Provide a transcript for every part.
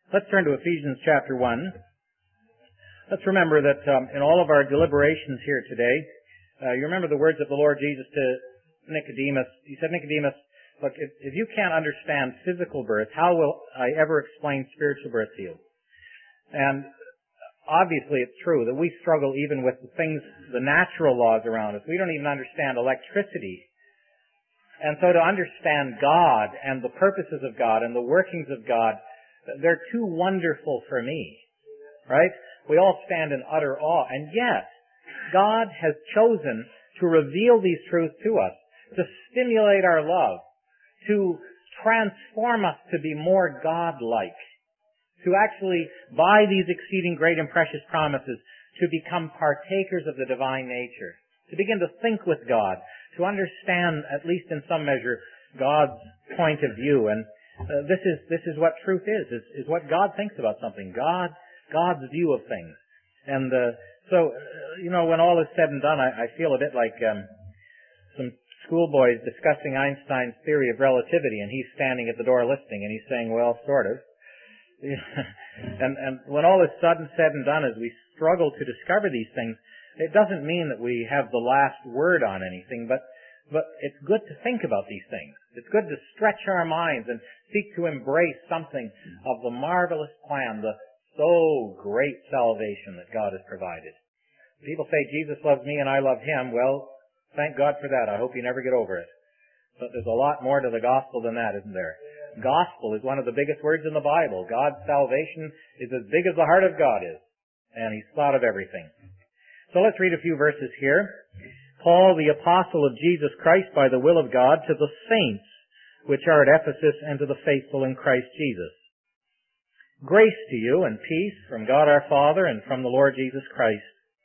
Let's turn to Ephesians chapter 1. Let's remember that in all of our deliberations here today, you remember the words of the Lord Jesus to Nicodemus. He said, Nicodemus, look, if you can't understand physical birth, how will I ever explain spiritual birth to you? And obviously it's true that we struggle even with the things, the natural laws around us. We don't even understand electricity. And so to understand God and the purposes of God and the workings of God, they're too wonderful for me, right? We all stand in utter awe. And yet, God has chosen to reveal these truths to us, to stimulate our love, to transform us to be more God-like, to actually, by these exceeding great and precious promises, to become partakers of the divine nature, to begin to think with God, to understand, at least in some measure, God's point of view. And this is what truth is what God thinks about something, God's view of things. And so, when all is said and done, I feel a bit like some schoolboys discussing Einstein's theory of relativity, and he's standing at the door listening, and he's saying, well, sort of. And when all is said and done, as we struggle to discover these things, it doesn't mean that we have the last word on anything, but it's good to think about these things. It's good to stretch our minds and seek to embrace something of the marvelous plan, the so great salvation that God has provided. People say, Jesus loves me and I love Him. Well, thank God for that. I hope you never get over it. But there's a lot more to the gospel than that, isn't there? Gospel is one of the biggest words in the Bible. God's salvation is as big as the heart of God is. And He's thought of everything. So let's read a few verses here. Paul, the apostle of Jesus Christ by the will of God, to the saints which are at Ephesus and to the faithful in Christ Jesus. Grace to you and peace from God our Father and from the Lord Jesus Christ.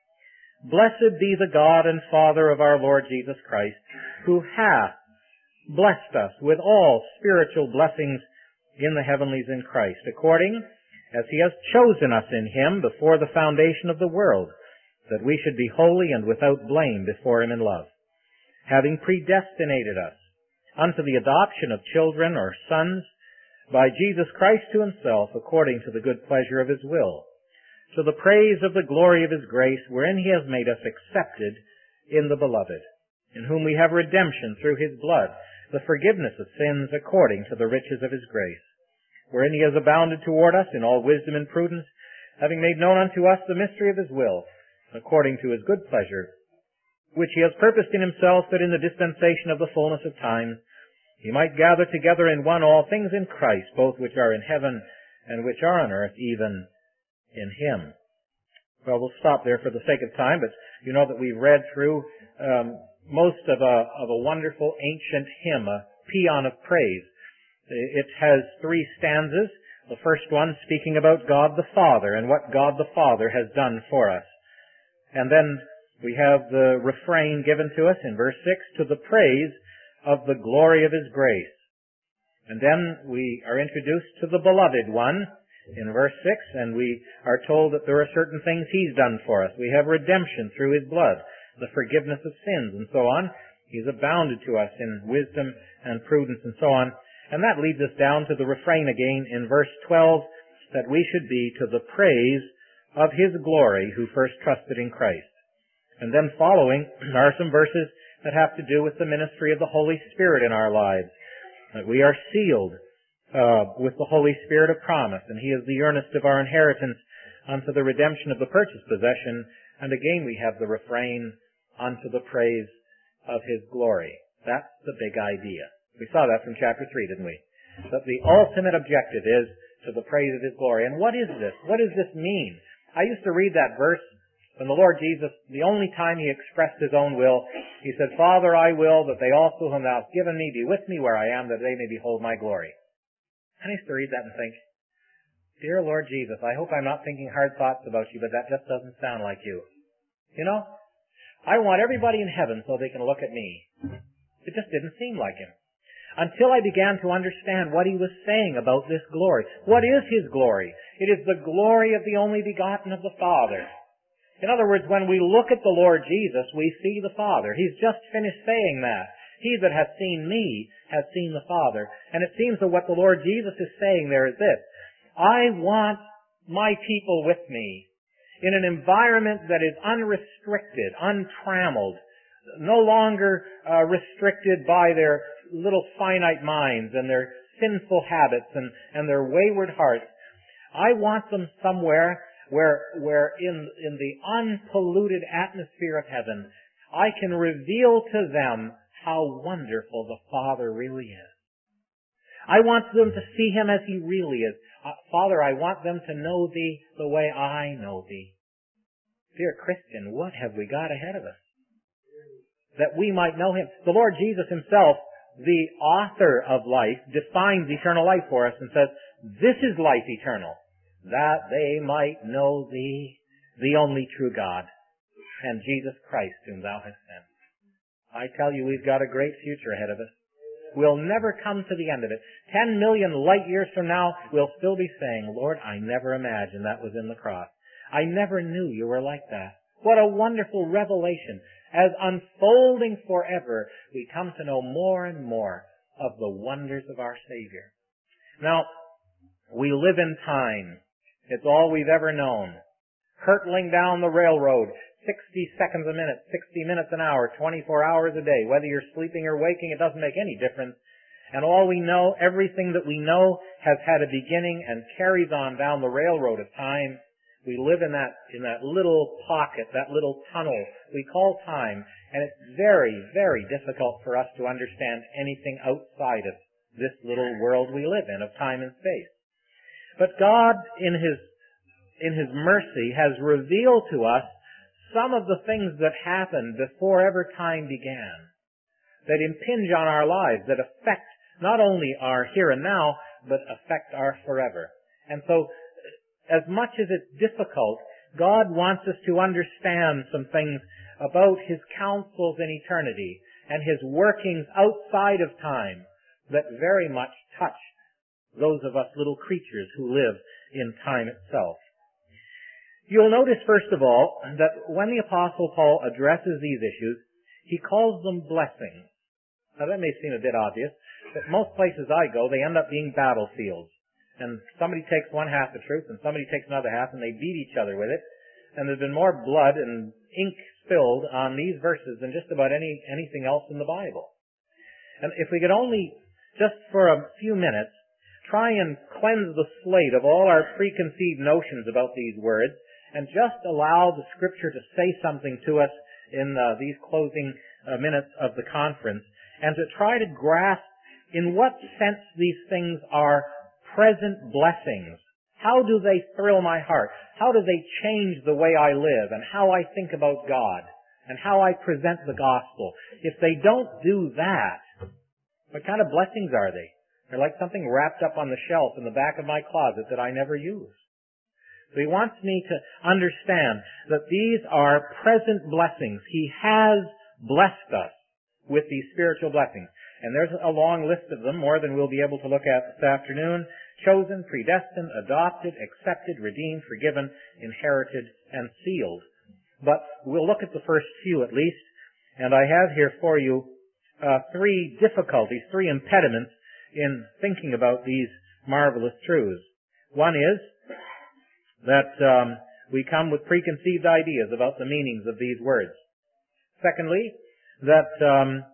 Blessed be the God and Father of our Lord Jesus Christ, who hath blessed us with all spiritual blessings in the heavenlies in Christ, according as He has chosen us in Him before the foundation of the world, that we should be holy and without blame before Him in love, having predestinated us unto the adoption of children or sons by Jesus Christ to Himself, according to the good pleasure of His will, to the praise of the glory of His grace, wherein He has made us accepted in the Beloved, in whom we have redemption through His blood, the forgiveness of sins according to the riches of His grace, wherein He has abounded toward us in all wisdom and prudence, having made known unto us the mystery of His will, according to His good pleasure, which He has purposed in Himself, that in the dispensation of the fullness of times He might gather together in one all things in Christ, both which are in heaven and which are on earth, even in Him. Well, we'll stop there for the sake of time, but you know that we've read through most of a wonderful ancient hymn, a paean of praise. It has 3 stanzas. The first one speaking about God the Father and what God the Father has done for us. And then we have the refrain given to us in verse 6, to the praise of the glory of His grace. And then we are introduced to the Beloved One in verse 6, and we are told that there are certain things He's done for us. We have redemption through His blood, the forgiveness of sins, and so on. He's abounded to us in wisdom and prudence, and so on. And that leads us down to the refrain again in verse 12, that we should be to the praise of His glory, who first trusted in Christ. And then following are some verses that have to do with the ministry of the Holy Spirit in our lives. That we are sealed with the Holy Spirit of promise, and He is the earnest of our inheritance unto the redemption of the purchased possession. And again we have the refrain, unto the praise of His glory. That's the big idea. We saw that from chapter 3, didn't we? That the ultimate objective is to the praise of His glory. And what is this? What does this mean? I used to read that verse when the Lord Jesus, the only time He expressed His own will, He said, Father, I will that they also whom Thou hast given me be with me where I am, that they may behold my glory. And I used to read that and think, Dear Lord Jesus, I hope I'm not thinking hard thoughts about You, but that just doesn't sound like You. You know, I want everybody in heaven so they can look at me. It just didn't seem like Him. Until I began to understand what He was saying about this glory. What is His glory? It is the glory of the only begotten of the Father. In other words, when we look at the Lord Jesus, we see the Father. He's just finished saying that. He that hath seen me has seen the Father. And it seems that what the Lord Jesus is saying there is this, I want my people with me in an environment that is unrestricted, untrammeled, no longer restricted by their little finite minds and their sinful habits and their wayward hearts. I want them somewhere where in the unpolluted atmosphere of heaven, I can reveal to them how wonderful the Father really is. I want them to see Him as He really is. Father, I want them to know Thee the way I know Thee. Dear Christian, what have we got ahead of us? That we might know Him. The Lord Jesus Himself, the author of life, defines eternal life for us and says, this is life eternal, that they might know Thee, the only true God, and Jesus Christ whom Thou hast sent. I tell you, we've got a great future ahead of us. We'll never come to the end of it. 10 million light years from now, we'll still be saying, Lord, I never imagined that was in the cross. I never knew You were like that. What a wonderful revelation. As unfolding forever, we come to know more and more of the wonders of our Savior. Now, we live in time. It's all we've ever known. Hurtling down the railroad, 60 seconds a minute, 60 minutes an hour, 24 hours a day. Whether you're sleeping or waking, it doesn't make any difference. And all we know, everything that we know has had a beginning and carries on down the railroad of time. We live in that little pocket, that little tunnel we call time, and it's very, very difficult for us to understand anything outside of this little world we live in of time and space. But God, in His mercy, has revealed to us some of the things that happened before ever time began, that impinge on our lives, that affect not only our here and now, but affect our forever. And so, as much as it's difficult, God wants us to understand some things about His counsels in eternity and His workings outside of time that very much touch those of us little creatures who live in time itself. You'll notice, first of all, that when the Apostle Paul addresses these issues, he calls them blessings. Now that may seem a bit obvious, but most places I go, they end up being battlefields. And somebody takes one half the truth and somebody takes another half and they beat each other with it. And there's been more blood and ink spilled on these verses than just about anything else in the Bible. And if we could only, just for a few minutes, try and cleanse the slate of all our preconceived notions about these words and just allow the Scripture to say something to us in these closing minutes of the conference, and to try to grasp in what sense these things are present blessings. How do they thrill my heart? How do they change the way I live and how I think about God and how I present the gospel? If they don't do that, what kind of blessings are they? They're like something wrapped up on the shelf in the back of my closet that I never use. So he wants me to understand that these are present blessings. He has blessed us with these spiritual blessings. And there's a long list of them, more than we'll be able to look at this afternoon. Chosen, predestined, adopted, accepted, redeemed, forgiven, inherited, and sealed. But we'll look at the first few at least. And I have here for you three difficulties, three impediments in thinking about these marvelous truths. One is that we come with preconceived ideas about the meanings of these words. Secondly, that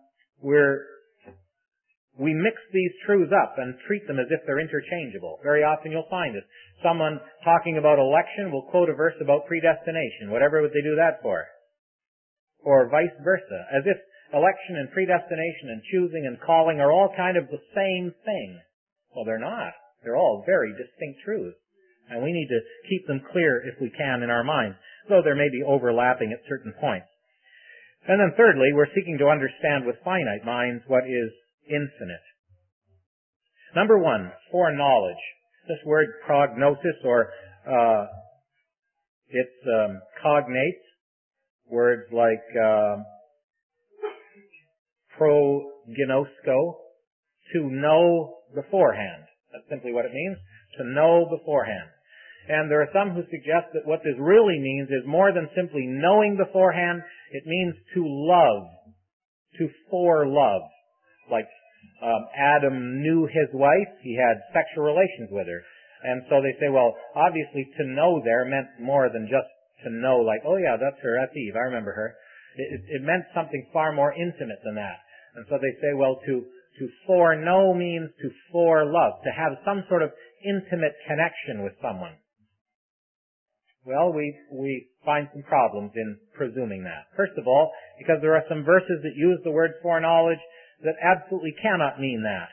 we mix these truths up and treat them as if they're interchangeable. Very often you'll find it. Someone talking about election will quote a verse about predestination. Whatever would they do that for? Or vice versa. As if election and predestination and choosing and calling are all kind of the same thing. Well, they're not. They're all very distinct truths. And we need to keep them clear if we can in our minds, though there may be overlapping at certain points. And then thirdly, we're seeking to understand with finite minds what is infinite. Number one, foreknowledge. This word prognosis, or it's cognates, words like prognosco, to know beforehand. That's simply what it means, to know beforehand. And there are some who suggest that what this really means is more than simply knowing beforehand. It means to love, to forelove. Like Adam knew his wife, he had sexual relations with her. And so they say, well, obviously to know there meant more than just to know, like, oh yeah, that's her, that's Eve, I remember her. It meant something far more intimate than that. And so they say, well, to foreknow means to forelove, to have some sort of intimate connection with someone. Well, we find some problems in presuming that. First of all, because there are some verses that use the word foreknowledge that absolutely cannot mean that.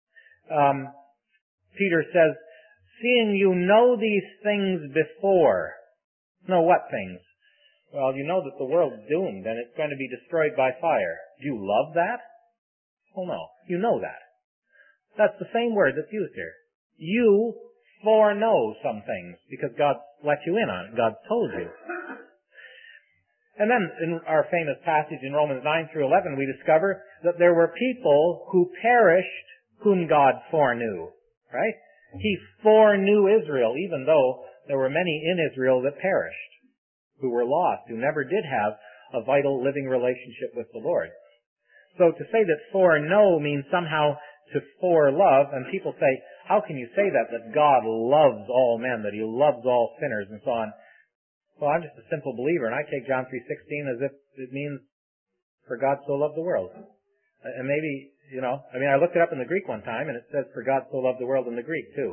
Peter says, seeing you know these things before. Know what things? Well, you know that the world's doomed and it's going to be destroyed by fire. Do you love that? Oh no. You know that. That's the same word that's used here. You foreknow some things because God let you in on it. God told you. And then in our famous passage in Romans 9 through 11, we discover that there were people who perished whom God foreknew. Right? He foreknew Israel, even though there were many in Israel that perished, who were lost, who never did have a vital living relationship with the Lord. So to say that foreknow means somehow to forelove, and people say, how can you say that God loves all men, that He loves all sinners, and so on? Well, I'm just a simple believer, and I take John 3:16 as if it means, for God so loved the world. And maybe, I looked it up in the Greek one time, and it says, for God so loved the world in the Greek, too.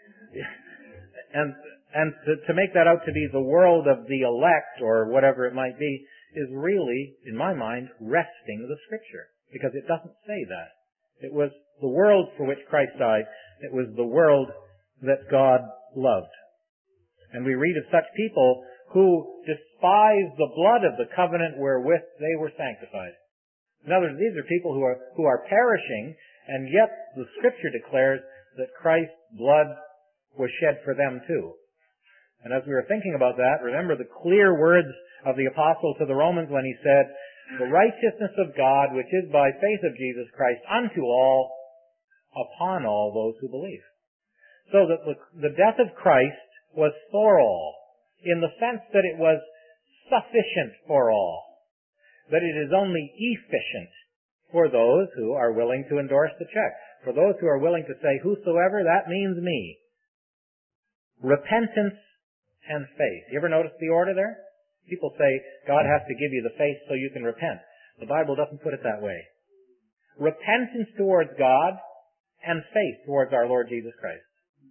And to make that out to be the world of the elect, or whatever it might be, is really, in my mind, wresting the Scripture. Because it doesn't say that. It was the world for which Christ died. It was the world that God loved. And we read of such people who despise the blood of the covenant wherewith they were sanctified. In other words, these are people who are perishing, and yet the Scripture declares that Christ's blood was shed for them too. And as we were thinking about that, remember the clear words of the apostle to the Romans when he said, the righteousness of God, which is by faith of Jesus Christ, unto all, upon all those who believe. So that the death of Christ was for all, in the sense that it was sufficient for all, that it is only efficient for those who are willing to endorse the check, for those who are willing to say, whosoever, that means me. Repentance and faith. You ever notice the order there? People say God has to give you the faith so you can repent. The Bible doesn't put it that way. Repentance towards God and faith towards our Lord Jesus Christ.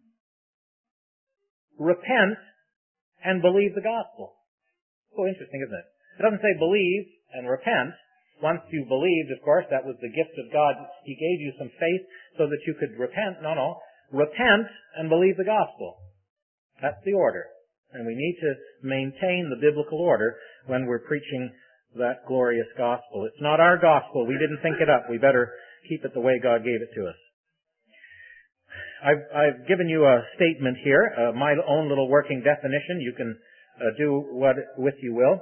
Repent and believe the gospel. So interesting, isn't it? It doesn't say believe and repent. Once you believed, of course, that was the gift of God. He gave you some faith so that you could repent. No. Repent and believe the gospel. That's the order. And we need to maintain the biblical order when we're preaching that glorious gospel. It's not our gospel. We didn't think it up. We better keep it the way God gave it to us. I've given you a statement here, my own little working definition. You can do what with you will.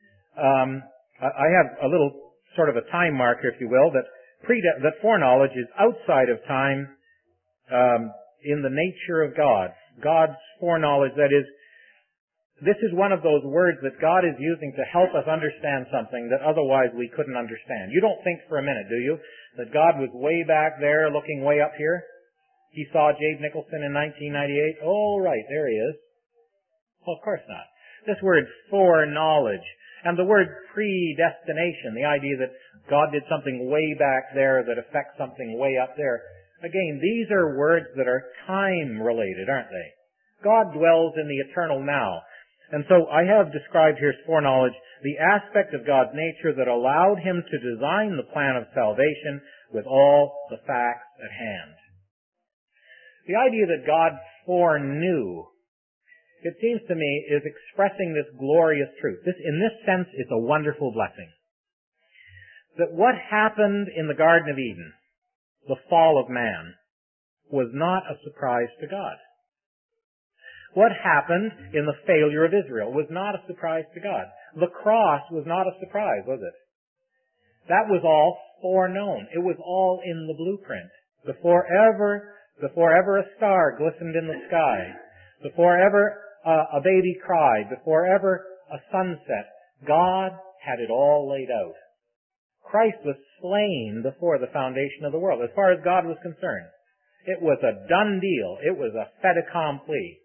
I have a little sort of a time marker, if you will, that foreknowledge is outside of time in the nature of God. God's foreknowledge, that is, this is one of those words that God is using to help us understand something that otherwise we couldn't understand. You don't think for a minute, do you, that God was way back there looking way up here? He saw Jabe Nicholson in 1998. Oh, right, there he is. Well, of course not. This word foreknowledge and the word predestination, the idea that God did something way back there that affects something way up there. Again, these are words that are time-related, aren't they? God dwells in the eternal now. And so I have described here as foreknowledge the aspect of God's nature that allowed Him to design the plan of salvation with all the facts at hand. The idea that God foreknew, it seems to me, is expressing this glorious truth. In this sense, it's a wonderful blessing. That what happened in the Garden of Eden, the fall of man, was not a surprise to God. What happened in the failure of Israel was not a surprise to God. The cross was not a surprise, was it? That was all foreknown. It was all in the blueprint. Before ever a star glistened in the sky, before ever a baby cried, before ever a sunset, God had it all laid out. Christ was slain before the foundation of the world, as far as God was concerned. It was a done deal. It was a fait accompli.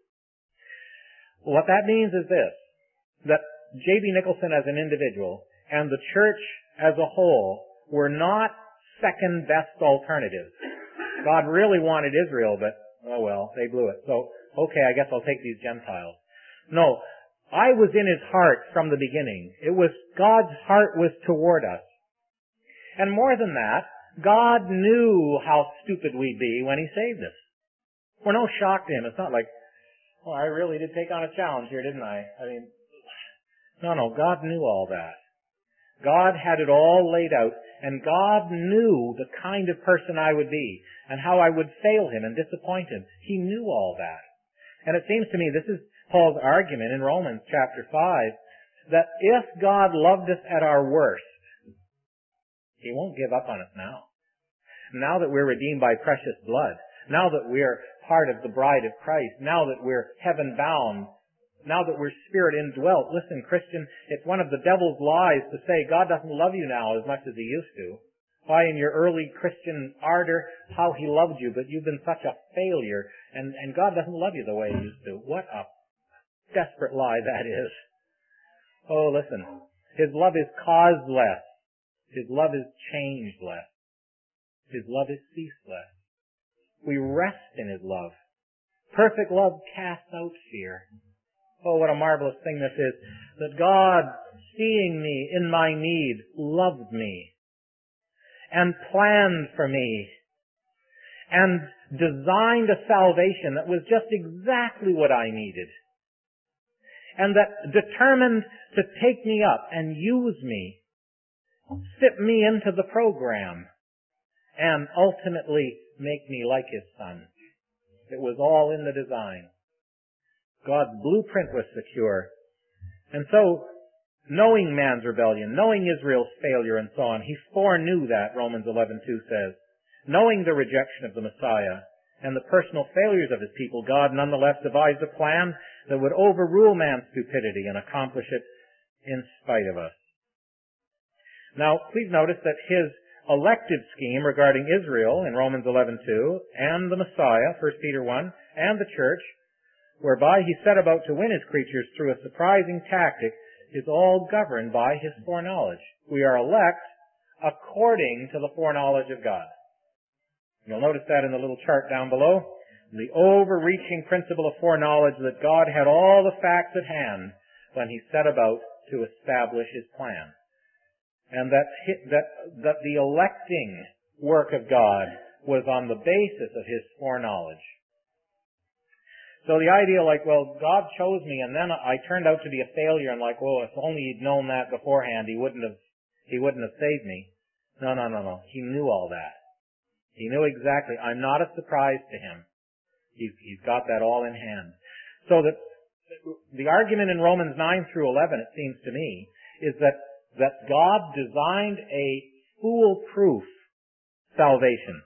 What that means is this, that J.B. Nicholson as an individual and the church as a whole were not second best alternatives. God really wanted Israel, but, oh well, they blew it. So, okay, I guess I'll take these Gentiles. No, I was in His heart from the beginning. It was, God's heart was toward us. And more than that, God knew how stupid we'd be when He saved us. We're no shock to Him. It's not like, oh, I really did take on a challenge here, didn't I? I mean, no, God knew all that. God had it all laid out, and God knew the kind of person I would be, and how I would fail Him and disappoint Him. He knew all that. And it seems to me, this is Paul's argument in Romans chapter 5, that if God loved us at our worst, He won't give up on us now. Now that we're redeemed by precious blood, now that we're part of the bride of Christ, now that we're heaven-bound, now that we're Spirit indwelt. Listen, Christian, it's one of the devil's lies to say God doesn't love you now as much as He used to. Why, in your early Christian ardor, how He loved you, but you've been such a failure, and God doesn't love you the way He used to. What a desperate lie that is. Oh, listen, His love is causeless. His love is changeless. His love is ceaseless. We rest in His love. Perfect love casts out fear. Oh, what a marvelous thing this is, that God, seeing me in my need, loved me and planned for me and designed a salvation that was just exactly what I needed, and that determined to take me up and use me, fit me into the program, and ultimately make me like His Son. It was all in the design. God's blueprint was secure. And so, knowing man's rebellion, knowing Israel's failure and so on, He foreknew that, Romans 11:2 says. Knowing the rejection of the Messiah and the personal failures of His people, God nonetheless devised a plan that would overrule man's stupidity and accomplish it in spite of us. Now, please notice that His elective scheme regarding Israel in Romans 11:2 and the Messiah, 1 Peter 1, and the church, whereby He set about to win His creatures through a surprising tactic, is all governed by His foreknowledge. We are elect according to the foreknowledge of God. You'll notice that in the little chart down below. The overreaching principle of foreknowledge that God had all the facts at hand when He set about to establish His plan. And that the electing work of God was on the basis of His foreknowledge. So the idea like, well, God chose me and then I turned out to be a failure and like, well, if only He'd known that beforehand, He wouldn't have saved me. No. He knew all that. He knew exactly. I'm not a surprise to Him. He's got that all in hand. So that the argument in Romans 9 through 11, it seems to me, is that God designed a foolproof salvation.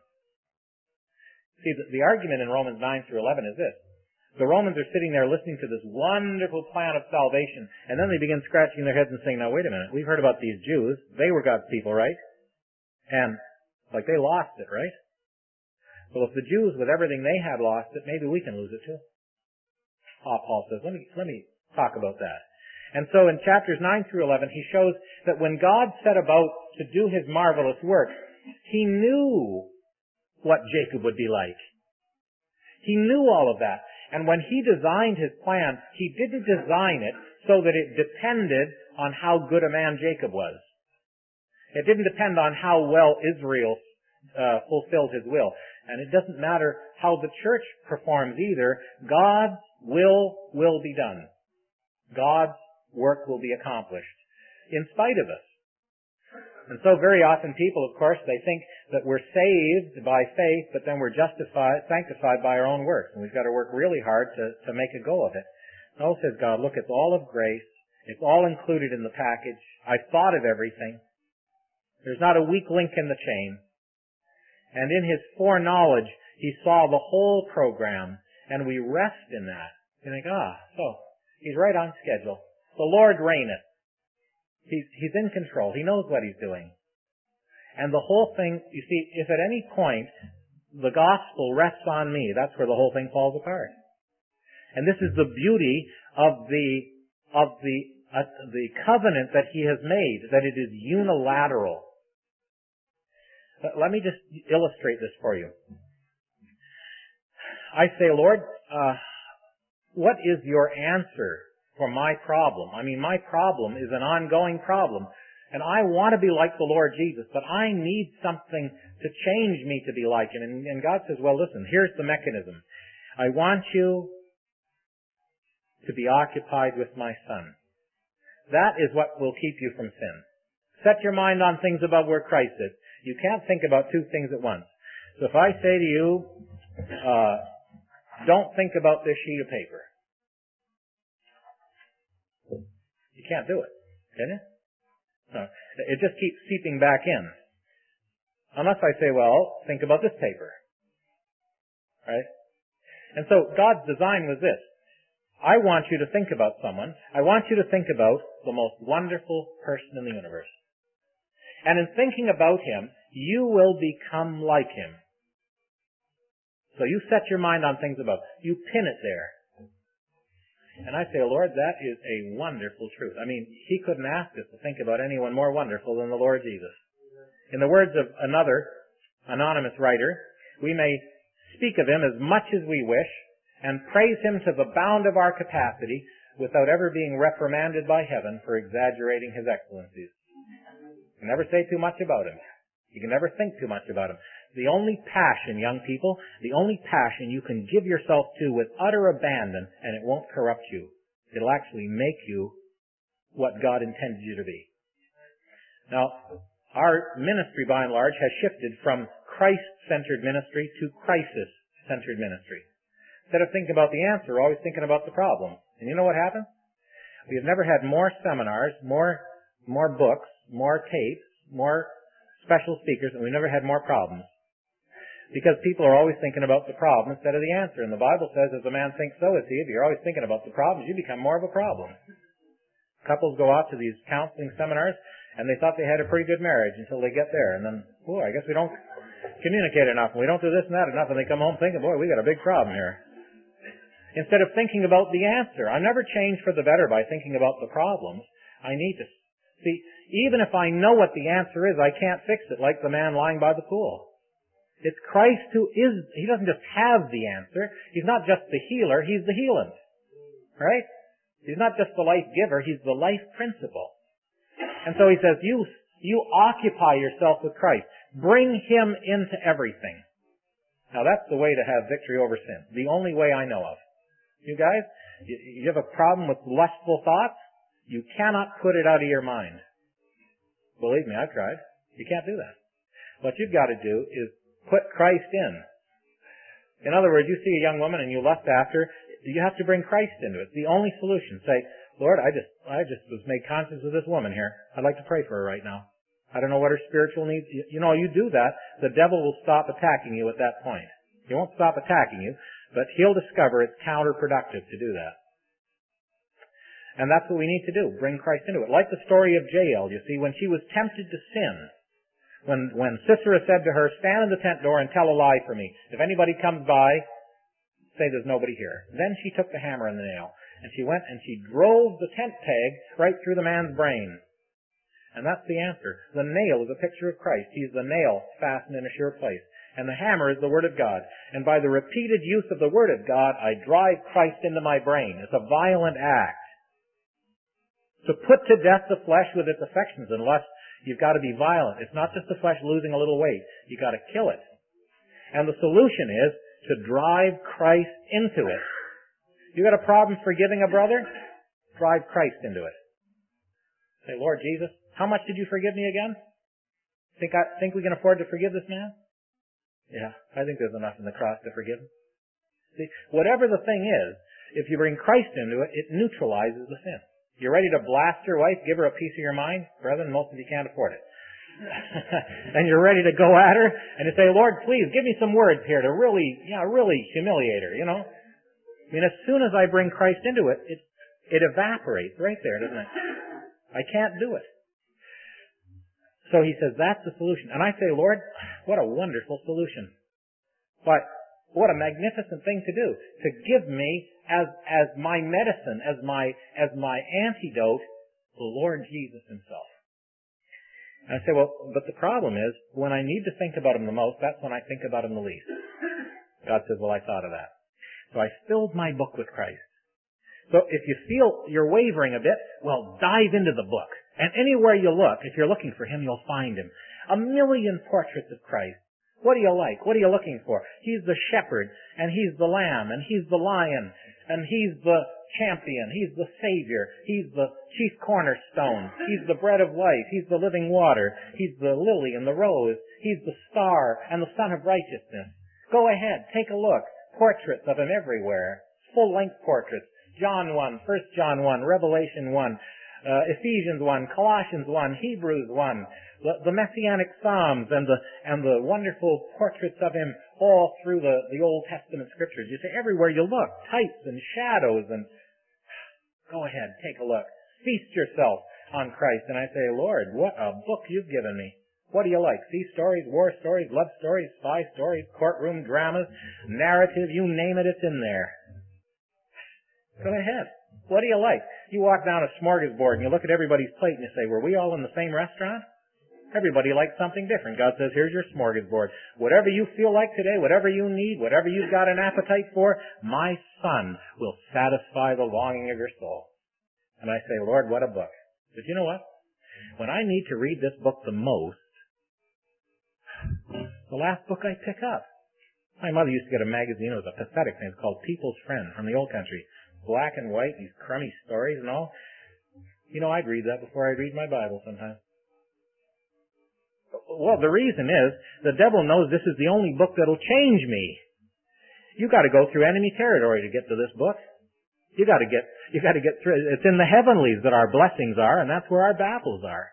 See, the argument in Romans 9 through 11 is this. The Romans are sitting there listening to this wonderful plan of salvation, and then they begin scratching their heads and saying, now wait a minute, we've heard about these Jews. They were God's people, right? And, like, they lost it, right? Well, if the Jews, with everything they had, lost it, maybe we can lose it too. Paul says, let me talk about that. And so in chapters 9 through 11, he shows that when God set about to do His marvelous work, He knew what Jacob would be like. He knew all of that. And when He designed His plan, He didn't design it so that it depended on how good a man Jacob was. It didn't depend on how well Israel fulfilled His will. And it doesn't matter how the church performs either. God's will be done. God's work will be accomplished in spite of us. And so very often people, of course, they think that we're saved by faith, but then we're sanctified by our own works. And we've got to work really hard to make a go of it. No, says God, look, it's all of grace. It's all included in the package. I've thought of everything. There's not a weak link in the chain. And in His foreknowledge, He saw the whole program, and we rest in that. You think, so He's right on schedule. The Lord reigneth. He's in control. He knows what He's doing. And the whole thing, you see, if at any point the gospel rests on me, that's where the whole thing falls apart. And this is the beauty of the covenant that He has made, that it is unilateral. Let me just illustrate this for you. I say, Lord, what is your answer for my problem? I mean, my problem is an ongoing problem. And I want to be like the Lord Jesus, but I need something to change me to be like Him. And God says, well, listen, here's the mechanism. I want you to be occupied with my Son. That is what will keep you from sin. Set your mind on things above where Christ is. You can't think about two things at once. So if I say to you, don't think about this sheet of paper. You can't do it, can you? No. It just keeps seeping back in. Unless I say, well, think about this paper. Right? And so God's design was this. I want you to think about someone. I want you to think about the most wonderful person in the universe. And in thinking about him, you will become like him. So you set your mind on things above. You pin it there. And I say, Lord, that is a wonderful truth. I mean, He couldn't ask us to think about anyone more wonderful than the Lord Jesus. In the words of another anonymous writer, we may speak of Him as much as we wish and praise Him to the bound of our capacity without ever being reprimanded by heaven for exaggerating His excellencies. You can never say too much about Him. You can never think too much about Him. The only passion, young people, the only passion you can give yourself to with utter abandon, and it won't corrupt you. It'll actually make you what God intended you to be. Now, our ministry, by and large, has shifted from Christ-centered ministry to crisis-centered ministry. Instead of thinking about the answer, we're always thinking about the problem. And you know what happens? We have never had more seminars, more books, more tapes, more special speakers, and we've never had more problems. Because people are always thinking about the problem instead of the answer. And the Bible says, as a man thinks, so is he. If you're always thinking about the problems, you become more of a problem. Couples go out to these counseling seminars, and they thought they had a pretty good marriage until they get there. And then, boy, I guess we don't communicate enough, and we don't do this and that enough, and they come home thinking, boy, we got a big problem here. Instead of thinking about the answer. I never change for the better by thinking about the problems. I need to see, even if I know what the answer is, I can't fix it like the man lying by the pool. It's Christ who is, He doesn't just have the answer. He's not just the healer, He's the healant. Right? He's not just the life giver, He's the life principle. And so He says, you occupy yourself with Christ. Bring Him into everything. Now that's the way to have victory over sin. The only way I know of. You guys, you have a problem with lustful thoughts? You cannot put it out of your mind. Believe me, I've tried. You can't do that. What you've got to do is put Christ in. In other words, you see a young woman and you lust after, you have to bring Christ into it. It's the only solution. Say, Lord, I just was made conscious of this woman here. I'd like to pray for her right now. I don't know what her spiritual needs. You know, you do that, the devil will stop attacking you at that point. He won't stop attacking you, but he'll discover it's counterproductive to do that. And that's what we need to do, bring Christ into it. Like the story of Jael, you see, when she was tempted to sin, when Sisera said to her, stand in the tent door and tell a lie for me. If anybody comes by, say there's nobody here. Then she took the hammer and the nail, and she went and she drove the tent peg right through the man's brain. And that's the answer. The nail is a picture of Christ. He's the nail fastened in a sure place. And the hammer is the Word of God. And by the repeated use of the Word of God, I drive Christ into my brain. It's a violent act. To put to death the flesh with its affections, unless you've got to be violent. It's not just the flesh losing a little weight. You've got to kill it. And the solution is to drive Christ into it. You got a problem forgiving a brother? Drive Christ into it. Say, Lord Jesus, how much did you forgive me again? Think we can afford to forgive this man? Yeah, I think there's enough in the cross to forgive him. See, whatever the thing is, if you bring Christ into it, it neutralizes the sin. You're ready to blast your wife, give her a piece of your mind? Brethren, most of you can't afford it. And you're ready to go at her, and you say, Lord, please, give me some words here to really humiliate her, you know. I mean, as soon as I bring Christ into it, it evaporates right there, doesn't it? I can't do it. So he says, that's the solution. And I say, Lord, what a wonderful solution. Why, what a magnificent thing to do. To give me as my medicine, as my antidote, the Lord Jesus himself. And I say, well, but the problem is, when I need to think about him the most, that's when I think about him the least. God says, well, I thought of that. So I filled my book with Christ. So if you feel you're wavering a bit, well, dive into the book. And anywhere you look, if you're looking for him, you'll find him. 1 million portraits of Christ. What do you like? What are you looking for? He's the shepherd, and he's the lamb, and he's the lion, and he's the champion, he's the savior, he's the chief cornerstone, he's the bread of life, he's the living water, he's the lily and the rose, he's the star and the sun of righteousness. Go ahead, take a look. Portraits of him everywhere. Full-length portraits. John 1, 1 John 1, Revelation 1, Ephesians 1, Colossians 1, Hebrews 1, the Messianic Psalms and the wonderful portraits of him all through the Old Testament scriptures. You see, everywhere you look, types and shadows, and go ahead, take a look. Feast yourself on Christ. And I say, Lord, what a book you've given me. What do you like? Sea stories, war stories, love stories, spy stories, courtroom dramas, narrative, you name it, it's in there. Go ahead. What do you like? You walk down a smorgasbord and you look at everybody's plate and you say, were we all in the same restaurant? Everybody likes something different. God says, here's your smorgasbord. Whatever you feel like today, whatever you need, whatever you've got an appetite for, my Son will satisfy the longing of your soul. And I say, Lord, what a book. But you know what? When I need to read this book the most, the last book I pick up. My mother used to get a magazine. It was a pathetic thing. It's called People's Friend from the old country. Black and white, these crummy stories and all. You know, I'd read that before I'd read my Bible sometimes. Well, the reason is, the devil knows this is the only book that'll change me. You gotta go through enemy territory to get to this book. You gotta get through. It's in the heavenlies that our blessings are, and that's where our battles are.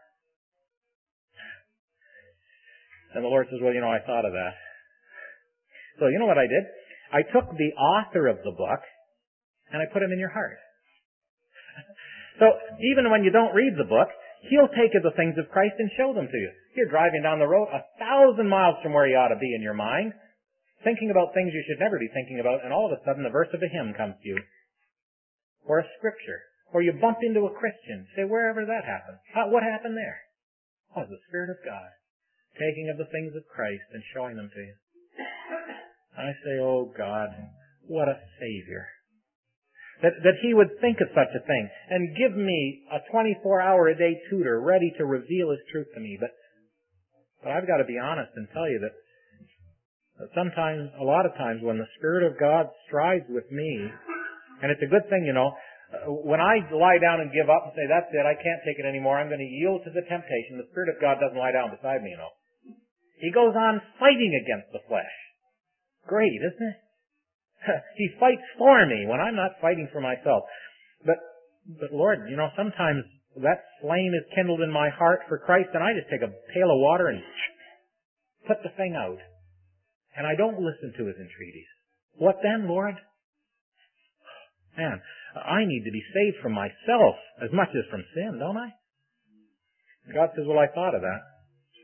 And the Lord says, well, you know, I thought of that. So you know what I did? I took the author of the book, and I put him in your heart. So even when you don't read the book, he'll take the things of Christ and show them to you. You're driving down the road 1,000 miles from where you ought to be in your mind, thinking about things you should never be thinking about, and all of a sudden a verse of a hymn comes to you. Or a scripture. Or you bump into a Christian. Say, wherever that happened. What happened there? Oh, the Spirit of God taking of the things of Christ and showing them to you. I say, oh God, what a Savior. That he would think of such a thing and give me a 24-hour-a-day tutor ready to reveal his truth to me. But I've got to be honest and tell you that sometimes, a lot of times, when the Spirit of God strides with me, and it's a good thing, you know, when I lie down and give up and say, that's it, I can't take it anymore, I'm going to yield to the temptation, the Spirit of God doesn't lie down beside me, you know. He goes on fighting against the flesh. Great, isn't it? He fights for me when I'm not fighting for myself. But Lord, you know, sometimes that flame is kindled in my heart for Christ, and I just take a pail of water and put the thing out. And I don't listen to his entreaties. What then, Lord? Man, I need to be saved from myself as much as from sin, don't I? God says, well, I thought of that.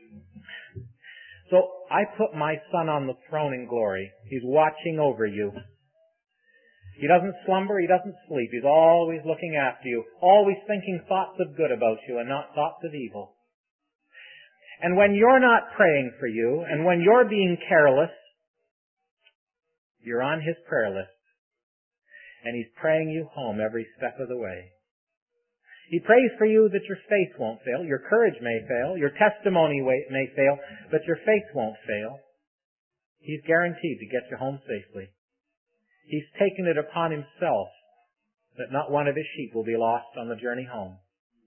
So I put my Son on the throne in glory. He's watching over you. He doesn't slumber. He doesn't sleep. He's always looking after you, always thinking thoughts of good about you and not thoughts of evil. And when you're not praying for you, and when you're being careless, you're on his prayer list. And he's praying you home every step of the way. He prays for you that your faith won't fail. Your courage may fail. Your testimony may fail. But your faith won't fail. He's guaranteed to get you home safely. He's taken it upon himself that not one of his sheep will be lost on the journey home.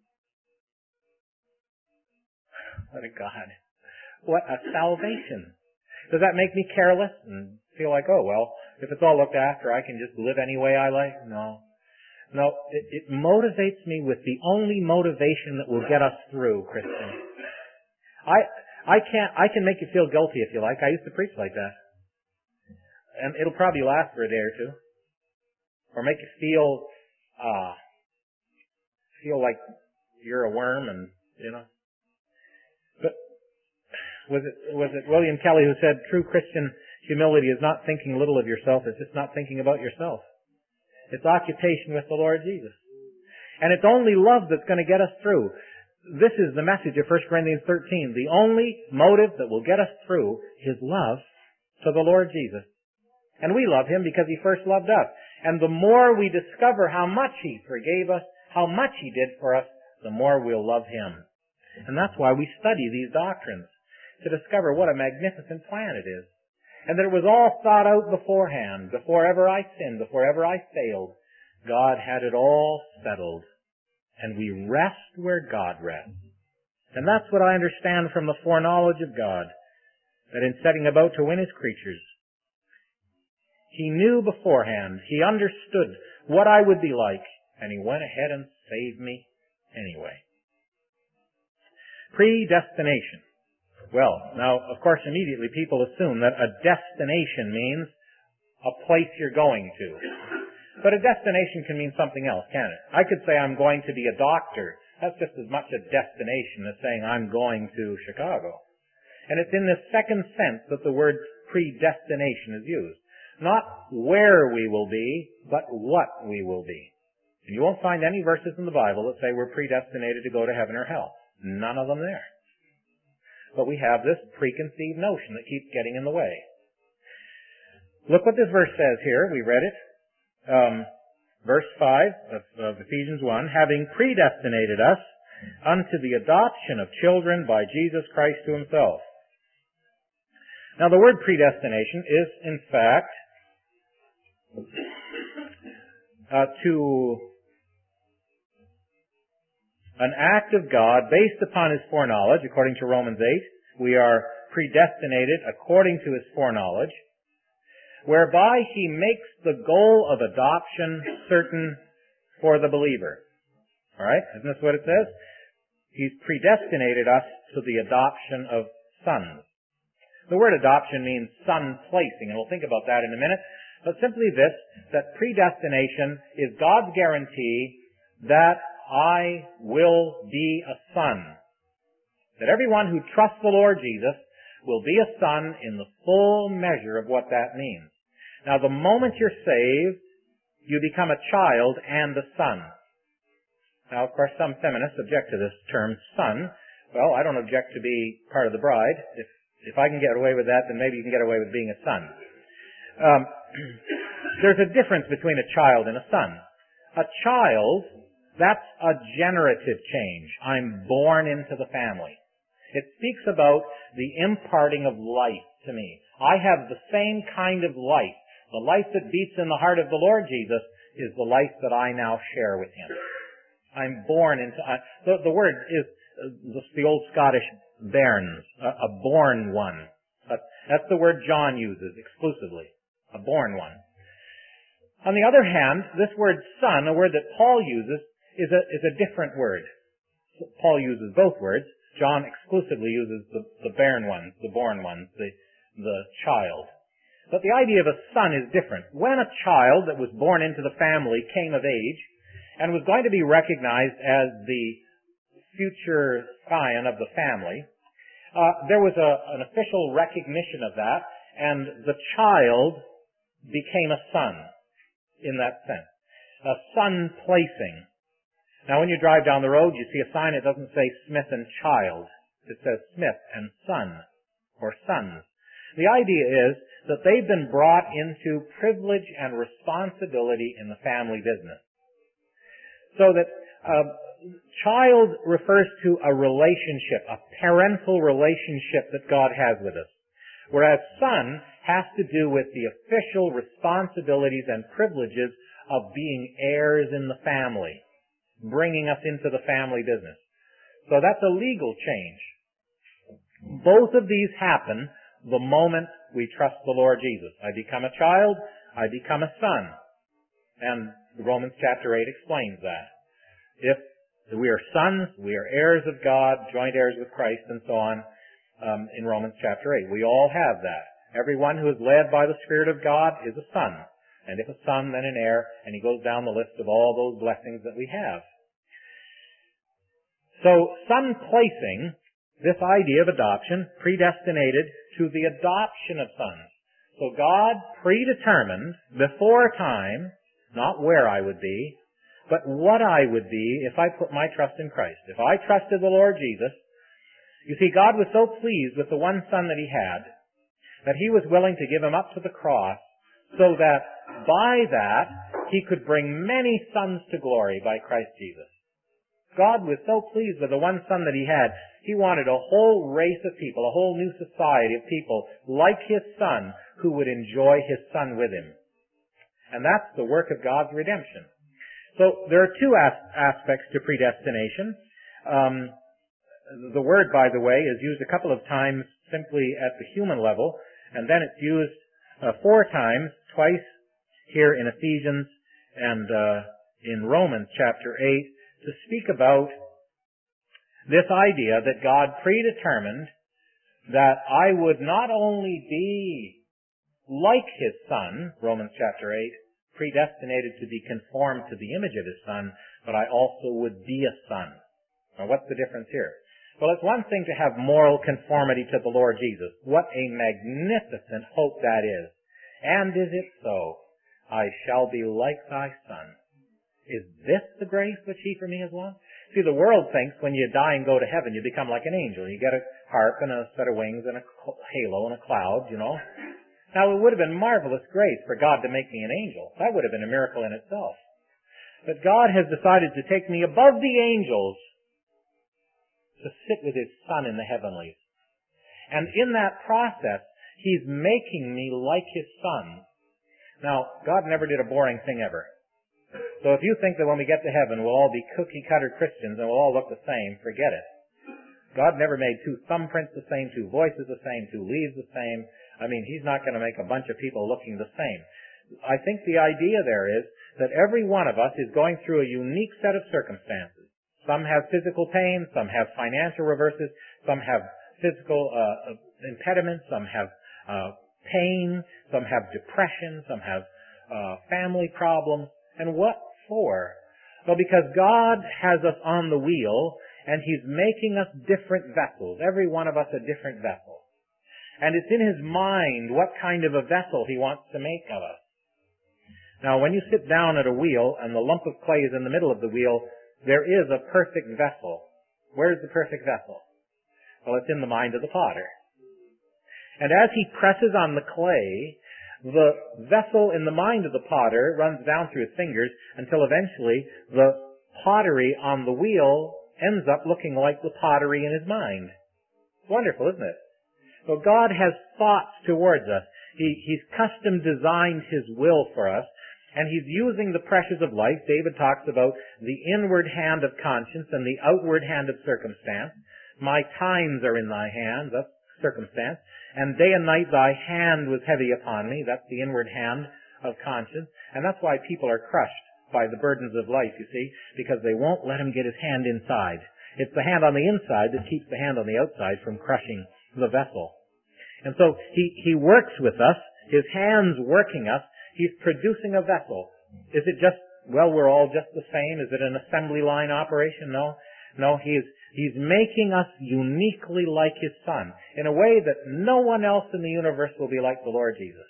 What a God. What a salvation. Does that make me careless and feel like, oh, well, if it's all looked after, I can just live any way I like? No. No, it motivates me with the only motivation that will get us through, Christian. I can make you feel guilty if you like. I used to preach like that. And it'll probably last for a day or two. Or make you feel like you're a worm and, you know. But was it William Kelly who said, true Christian, Humility is not thinking little of yourself. It's just not thinking about yourself. It's occupation with the Lord Jesus. And it's only love that's going to get us through. This is the message of 1 Corinthians 13. The only motive that will get us through is love to the Lord Jesus. And we love Him because He first loved us. And the more we discover how much He forgave us, how much He did for us, the more we'll love Him. And that's why we study these doctrines, to discover what a magnificent plan it is. And that it was all thought out beforehand, before ever I sinned, before ever I failed. God had it all settled. And we rest where God rests. And that's what I understand from the foreknowledge of God, that in setting about to win His creatures, He knew beforehand, He understood what I would be like, and He went ahead and saved me anyway. Predestination. Well, now, of course, immediately people assume that a destination means a place you're going to. But a destination can mean something else, can't it? I could say I'm going to be a doctor. That's just as much a destination as saying I'm going to Chicago. And it's in this second sense that the word predestination is used. Not where we will be, but what we will be. And you won't find any verses in the Bible that say we're predestinated to go to heaven or hell. None of them there. But we have this preconceived notion that keeps getting in the way. Look what this verse says here. We read it. Verse 5 of Ephesians 1, having predestinated us unto the adoption of children by Jesus Christ to Himself. Now the word predestination is, in fact, to an act of God based upon His foreknowledge, according to Romans 8. We are predestinated according to His foreknowledge, whereby He makes the goal of adoption certain for the believer. Alright? Isn't this what it says? He's predestinated us to the adoption of sons. The word adoption means son placing, and we'll think about that in a minute. But simply this, that predestination is God's guarantee that I will be a son. That everyone who trusts the Lord Jesus will be a son in the full measure of what that means. Now, the moment you're saved, you become a child and a son. Now, of course, some feminists object to this term, son. Well, I don't object to be part of the bride. If I can get away with that, then maybe you can get away with being a son. There's a difference between a child and a son. A child, that's a generative change. I'm born into the family. It speaks about the imparting of life to me. I have the same kind of life. The life that beats in the heart of the Lord Jesus is the life that I now share with Him. I'm born into... the word is the old Scottish bairns, a born one. That's the word John uses exclusively, a born one. On the other hand, this word son, a word that Paul uses, is a different word. Paul uses both words. John exclusively uses the barren ones, the born ones, the child. But the idea of a son is different. When a child that was born into the family came of age and was going to be recognized as the future scion of the family, there was an official recognition of that, and the child became a son in that sense. A son placing. Now when you drive down the road, you see a sign, it doesn't say Smith and child. It says Smith and son, or sons. The idea is that they've been brought into privilege and responsibility in the family business. So that child refers to a relationship, a parental relationship that God has with us. Whereas son has to do with the official responsibilities and privileges of being heirs in the family, bringing us into the family business. So that's a legal change. Both of these happen the moment we trust the Lord Jesus. I become a child, I become a son. And Romans chapter 8 explains that. If we are sons, we are heirs of God, joint heirs with Christ, and so on, in Romans chapter 8. We all have that. Everyone who is led by the Spirit of God is a son. And if a son, then an heir, and he goes down the list of all those blessings that we have. So, son placing, this idea of adoption, predestinated to the adoption of sons. So So God predetermined before time, not where I would be, but what I would be if I put my trust in Christ. If I trusted the Lord Jesus, you see, God was so pleased with the one Son that He had, that He was willing to give Him up to the cross, so that by that He could bring many sons to glory by Christ Jesus. God was so pleased with the one Son that He had, He wanted a whole race of people, a whole new society of people like His Son who would enjoy His Son with Him. And that's the work of God's redemption. So there are two aspects to predestination. The word, by the way, is used a couple of times simply at the human level, and then it's used 4 times, twice here in Ephesians and in Romans chapter 8, to speak about this idea that God predetermined that I would not only be like His Son, Romans chapter 8, predestinated to be conformed to the image of His Son, but I also would be a son. Now what's the difference here? Well, it's one thing to have moral conformity to the Lord Jesus. What a magnificent hope that is. And is it so? I shall be like thy Son. Is this the grace which He for me has won? See, the world thinks when you die and go to heaven, you become like an angel. You get a harp and a set of wings and a halo and a cloud, you know. Now, it would have been marvelous grace for God to make me an angel. That would have been a miracle in itself. But God has decided to take me above the angels to sit with His Son in the heavenlies. And in that process, He's making me like His Son. Now, God never did a boring thing ever. So if you think that when we get to heaven we'll all be cookie-cutter Christians and we'll all look the same, forget it. God never made 2 thumbprints the same, 2 voices the same, 2 leaves the same. I mean, He's not going to make a bunch of people looking the same. I think the idea there is that every one of us is going through a unique set of circumstances. Some have physical pain, some have financial reverses, some have physical impediments, some have pain, some have depression, some have family problems. And what for? Well, because God has us on the wheel, and He's making us different vessels, every one of us a different vessel. And it's in His mind what kind of a vessel He wants to make of us. Now, when you sit down at a wheel and the lump of clay is in the middle of the wheel, there is a perfect vessel. Where's the perfect vessel? Well, it's in the mind of the potter. And as he presses on the clay, the vessel in the mind of the potter runs down through his fingers until eventually the pottery on the wheel ends up looking like the pottery in his mind. It's wonderful, isn't it? So God has thoughts towards us. He's custom designed His will for us, and He's using the pressures of life. David talks about the inward hand of conscience and the outward hand of circumstance. My times are in thy hand, that's circumstance. And day and night thy hand was heavy upon me, that's the inward hand of conscience. And that's why people are crushed by the burdens of life, you see, because they won't let him get his hand inside. It's the hand on the inside that keeps the hand on the outside from crushing the vessel. And so he works with us, His hand's working us, He's producing a vessel. Is it just, well, we're all just the same? Is it an assembly line operation? No. No, He's making us uniquely like His Son in a way that no one else in the universe will be like the Lord Jesus.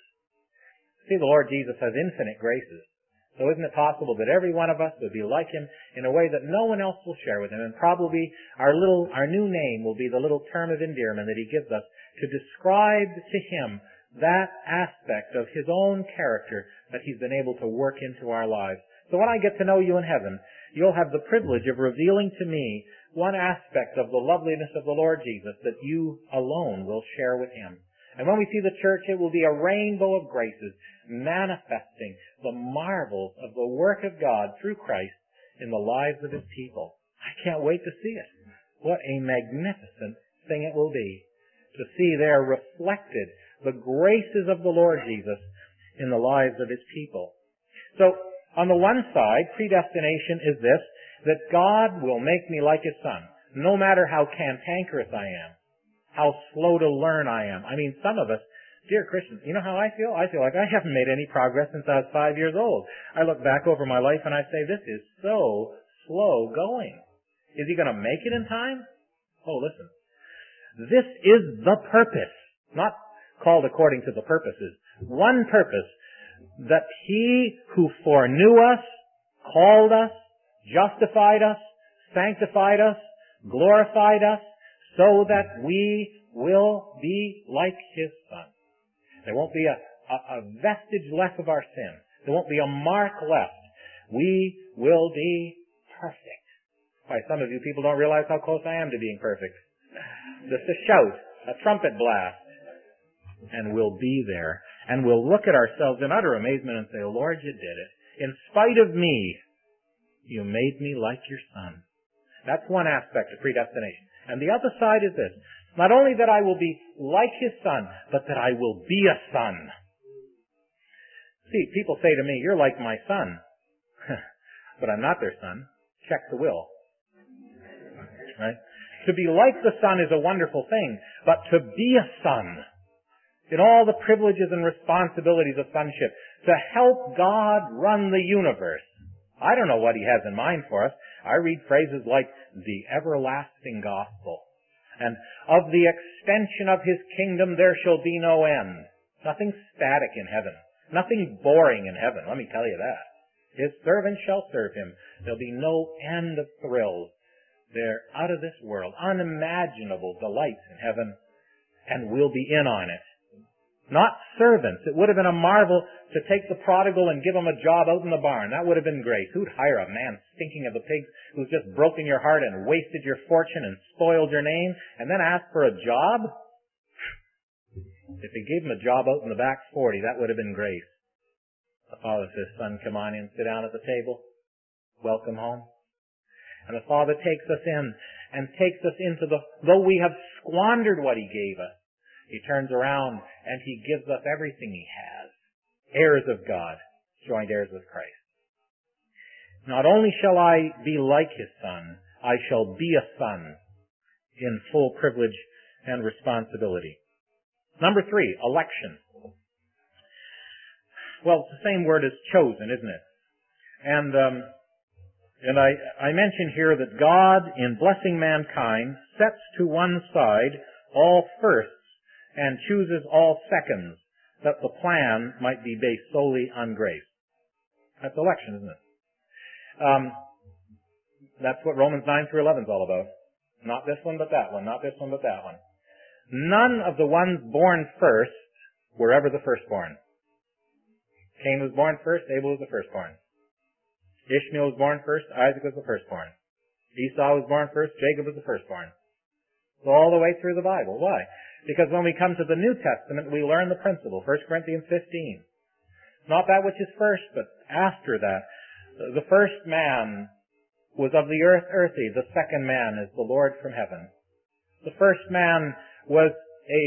See, the Lord Jesus has infinite graces. So isn't it possible that every one of us would be like Him in a way that no one else will share with Him? And probably our new name will be the little term of endearment that He gives us to describe to Him that aspect of His own character that He's been able to work into our lives. So when I get to know you in heaven, you'll have the privilege of revealing to me one aspect of the loveliness of the Lord Jesus that you alone will share with Him. And when we see the church, it will be a rainbow of graces manifesting the marvels of the work of God through Christ in the lives of His people. I can't wait to see it. What a magnificent thing it will be to see there reflected the graces of the Lord Jesus in the lives of His people. So, on the one side, predestination is this, that God will make me like His Son, no matter how cantankerous I am, how slow to learn I am. I mean, some of us, dear Christians, you know how I feel? I feel like I haven't made any progress since I was 5 years old. I look back over my life and I say, this is so slow going. Is He going to make it in time? Oh, listen. This is the purpose, not called according to the purposes, One purpose, that He who foreknew us, called us, justified us, sanctified us, glorified us, so that we will be like His Son. There won't be a vestige left of our sin. There won't be a mark left. We will be perfect. Why, some of you people don't realize how close I am to being perfect. Just a shout, a trumpet blast, and we'll be there. And we'll look at ourselves in utter amazement and say, Lord, you did it. In spite of me, you made me like your Son. That's one aspect of predestination. And the other side is this. Not only that I will be like His Son, but that I will be a son. See, people say to me, you're like my son. But I'm not their son. Check the will. Right? To be like the Son is a wonderful thing, but to be a son, in all the privileges and responsibilities of sonship, to help God run the universe. I don't know what He has in mind for us. I read phrases like the everlasting gospel, and of the extension of His kingdom there shall be no end. Nothing static in heaven. Nothing boring in heaven, let me tell you that. His servants shall serve Him. There'll be no end of thrills. They're out of this world, unimaginable delights in heaven, and we'll be in on it. Not servants. It would have been a marvel to take the prodigal and give him a job out in the barn. That would have been great. Who'd hire a man stinking of the pigs who's just broken your heart and wasted your fortune and spoiled your name and then ask for a job? If he gave him a job out in the back 40, that would have been great. The father says, son, come on in, sit down at the table. Welcome home. And the Father takes us in and takes us into though we have squandered what He gave us, He turns around and He gives us everything He has. Heirs of God, joint heirs with Christ. Not only shall I be like His Son, I shall be a son in full privilege and responsibility. Number 3, election. Well, it's the same word as chosen, isn't it? And I mention here that God, in blessing mankind, sets to one side all firsts and chooses all seconds, that the plan might be based solely on grace. That's election, isn't it? That's what Romans 9 through 11 is all about. Not this one, but that one. Not this one, but that one. None of the ones born first were ever the firstborn. Cain was born first, Abel was the firstborn. Ishmael was born first, Isaac was the firstborn. Esau was born first, Jacob was the firstborn. So all the way through the Bible. Why? Because when we come to the New Testament, we learn the principle. 1 Corinthians 15. Not that which is first, but after that. The first man was of the earth earthy. The second man is the Lord from heaven. The first man was a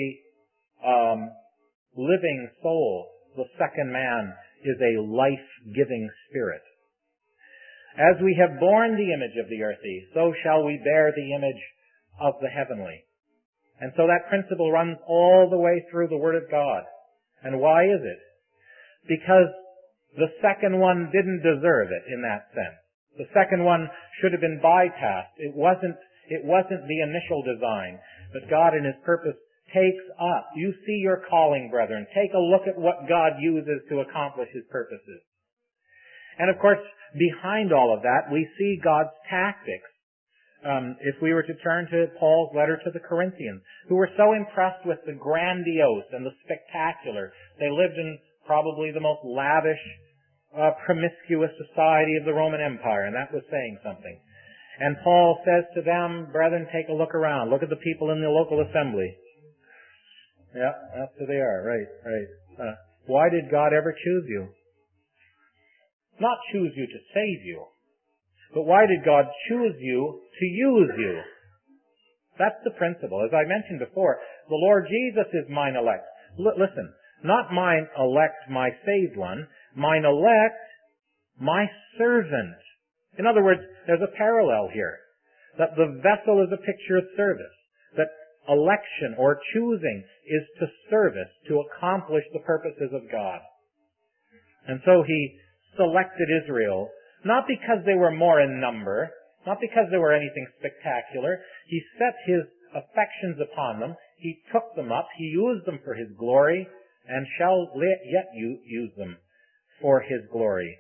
living soul. The second man is a life-giving spirit. As we have borne the image of the earthy, so shall we bear the image of the heavenly. And so that principle runs all the way through the Word of God. And why is it? Because the second one didn't deserve it in that sense. The second one should have been bypassed. It wasn't the initial design. But God in His purpose takes up. You see your calling, brethren. Take a look at what God uses to accomplish His purposes. And of course, behind all of that, we see God's tactics. If we were to turn to Paul's letter to the Corinthians, who were so impressed with the grandiose and the spectacular. They lived in probably the most lavish, promiscuous society of the Roman Empire, and that was saying something. And Paul says to them, brethren, take a look around. Look at the people in the local assembly. Yeah, that's who they are. Right. Why did God ever choose you? Not choose you to save you, but why did God choose you to use you? That's the principle. As I mentioned before, the Lord Jesus is mine elect. Listen, not mine elect, my saved one, mine elect, my servant. In other words, there's a parallel here. That the vessel is a picture of service. That election or choosing is to service, to accomplish the purposes of God. And so He selected Israel, not because they were more in number, not because they were anything spectacular. He set His affections upon them. He took them up. He used them for His glory. and shall yet use them for His glory.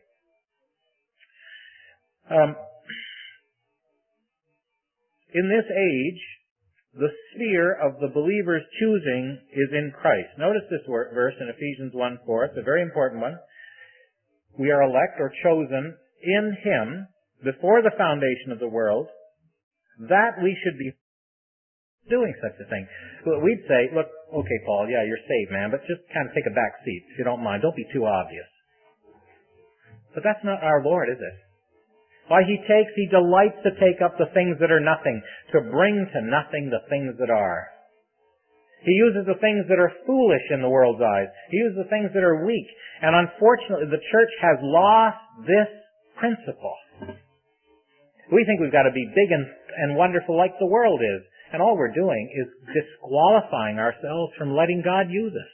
In this age, the sphere of the believer's choosing is in Christ. Notice this verse in Ephesians 1:4. It's a very important one. We are elect or chosen in Him before the foundation of the world, that we should be doing such a thing. We'd say, look, okay, Paul, yeah, you're saved, man, but just kind of take a back seat, if you don't mind. Don't be too obvious. But that's not our Lord, is it? Why, He delights to take up the things that are nothing, to bring to nothing the things that are. He uses the things that are foolish in the world's eyes. He uses the things that are weak. And unfortunately, the church has lost this principle. We think we've got to be big and wonderful like the world is. And all we're doing is disqualifying ourselves from letting God use us.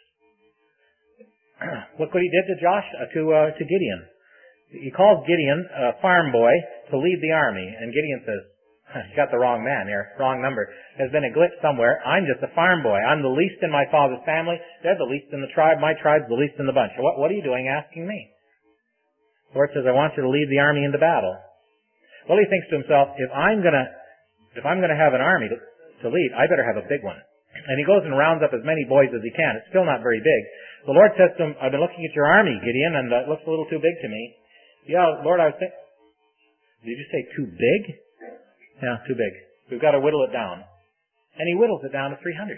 Look what He did to Gideon. He calls Gideon a farm boy to lead the army. And Gideon says, you got the wrong man here, wrong number. There's been a glitch somewhere. I'm just a farm boy. I'm the least in my father's family. They're the least in the tribe. My tribe's the least in the bunch. What are you doing asking me? The Lord says, I want you to lead the army into battle. Well, he thinks to himself, if I'm gonna have an army to lead, I better have a big one. And he goes and rounds up as many boys as he can. It's still not very big. The Lord says to him, I've been looking at your army, Gideon, and it looks a little too big to me. Yeah, Lord, I was thinking, did you say too big? Yeah, too big. We've got to whittle it down. And he whittles it down to 300.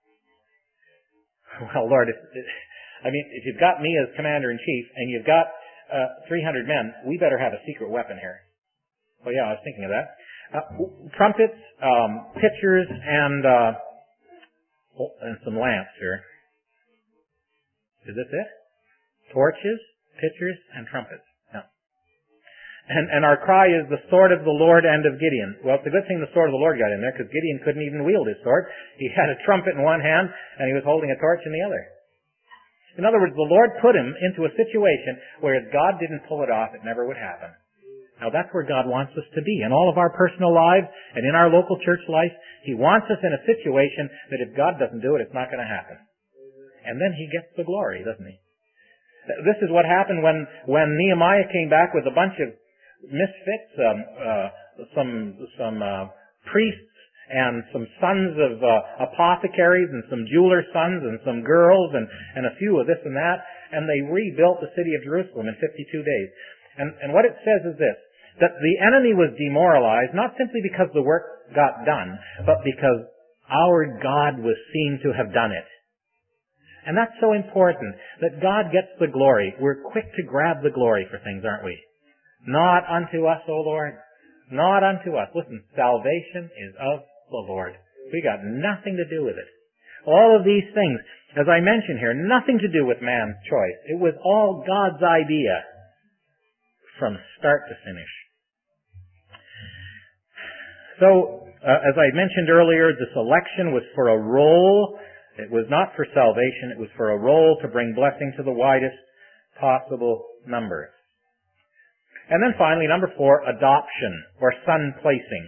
Well, Lord, if you've got me as commander-in-chief and you've got 300 men, we better have a secret weapon here. Oh, yeah, I was thinking of that. Trumpets, pitchers, and some lamps here. Is this it? Torches, pitchers, and trumpets. And our cry is the sword of the Lord and of Gideon. Well, it's a good thing the sword of the Lord got in there, because Gideon couldn't even wield his sword. He had a trumpet in one hand, and he was holding a torch in the other. In other words, the Lord put him into a situation where if God didn't pull it off, it never would happen. Now that's where God wants us to be. In all of our personal lives and in our local church life, He wants us in a situation that if God doesn't do it, it's not going to happen. And then He gets the glory, doesn't He? This is what happened when Nehemiah came back with a bunch of misfits, some priests and some sons of apothecaries and some jewelers' sons and some girls and a few of this and that, and they rebuilt the city of Jerusalem in 52 days. And what it says is this, that the enemy was demoralized not simply because the work got done, but because our God was seen to have done it. And that's so important, that God gets the glory. We're quick to grab the glory for things, aren't we? Not unto us, O Lord. Not unto us. Listen, salvation is of the Lord. We got nothing to do with it. All of these things, as I mentioned here, nothing to do with man's choice. It was all God's idea from start to finish. So, as I mentioned earlier, this election was for a role. It was not for salvation. It was for a role to bring blessing to the widest possible number. And then finally, number 4, adoption, or son placing.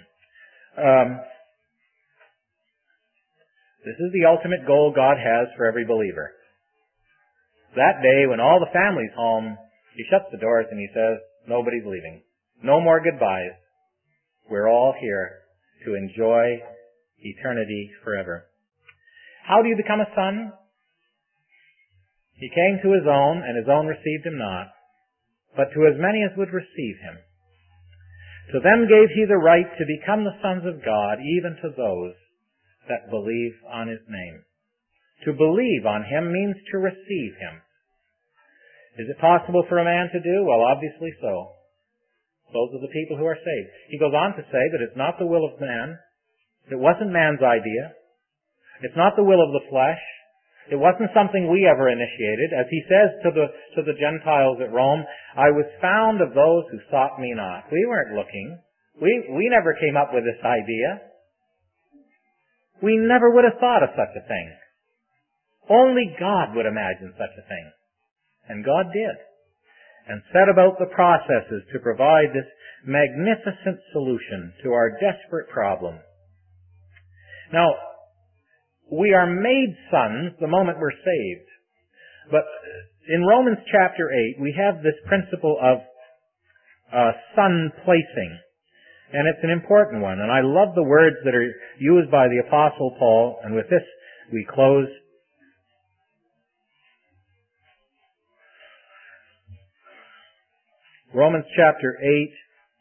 This is the ultimate goal God has for every believer. That day, when all the family's home, He shuts the doors and He says, nobody's leaving. No more goodbyes. We're all here to enjoy eternity forever. How do you become a son? He came to His own, and His own received Him not. But to as many as would receive Him, to them gave He the right to become the sons of God, even to those that believe on His name. To believe on Him means to receive Him. Is it possible for a man to do? Well, obviously so. Those are the people who are saved. He goes on to say that it's not the will of man. It wasn't man's idea. It's not the will of the flesh. It wasn't something we ever initiated. As He says to the Gentiles at Rome, I was found of those who sought me not. We weren't looking. We never came up with this idea. We never would have thought of such a thing. Only God would imagine such a thing. And God did. And set about the processes to provide this magnificent solution to our desperate problem. Now, we are made sons the moment we're saved. But in Romans chapter 8, we have this principle of sun placing. And it's an important one. And I love the words that are used by the Apostle Paul. And with this, we close. Romans chapter 8,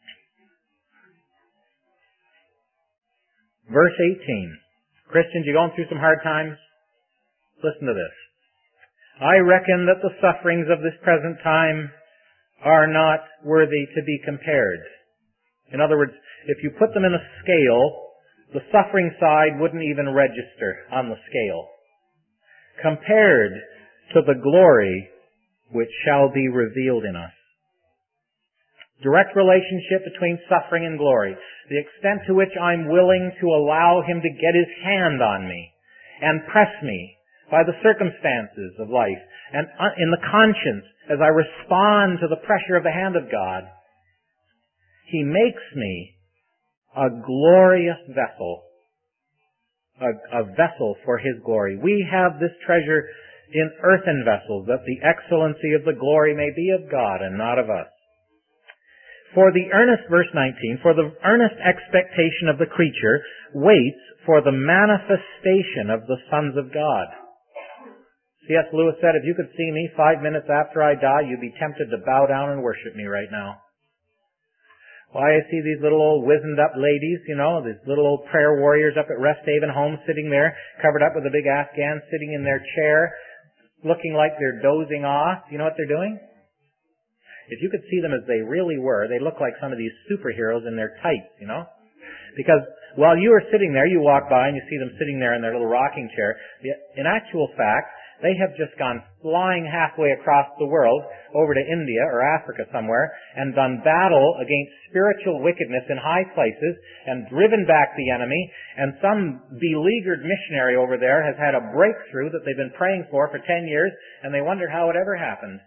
verse 18. Christians, you going through some hard times? Listen to this. I reckon that the sufferings of this present time are not worthy to be compared. In other words, if you put them in a scale, the suffering side wouldn't even register on the scale, compared to the glory which shall be revealed in us. Direct relationship between suffering and glory. The extent to which I'm willing to allow Him to get His hand on me and press me by the circumstances of life and in the conscience as I respond to the pressure of the hand of God. He makes me a glorious vessel, a vessel for His glory. We have this treasure in earthen vessels, that the excellency of the glory may be of God and not of us. For the earnest, verse 19, for the earnest expectation of the creature waits for the manifestation of the sons of God. C.S. Lewis said, if you could see me 5 minutes after I die, you'd be tempted to bow down and worship me right now. Why, I see these little old wizened up ladies, these little old prayer warriors up at Rest Haven Home sitting there, covered up with a big Afghan, sitting in their chair, looking like they're dozing off. You know what they're doing? If you could see them as they really were, they look like some of these superheroes in their tights, Because while you are sitting there, you walk by and you see them sitting there in their little rocking chair. In actual fact, they have just gone flying halfway across the world over to India or Africa somewhere and done battle against spiritual wickedness in high places and driven back the enemy, and some beleaguered missionary over there has had a breakthrough that they've been praying for 10 years, and they wonder how it ever happened.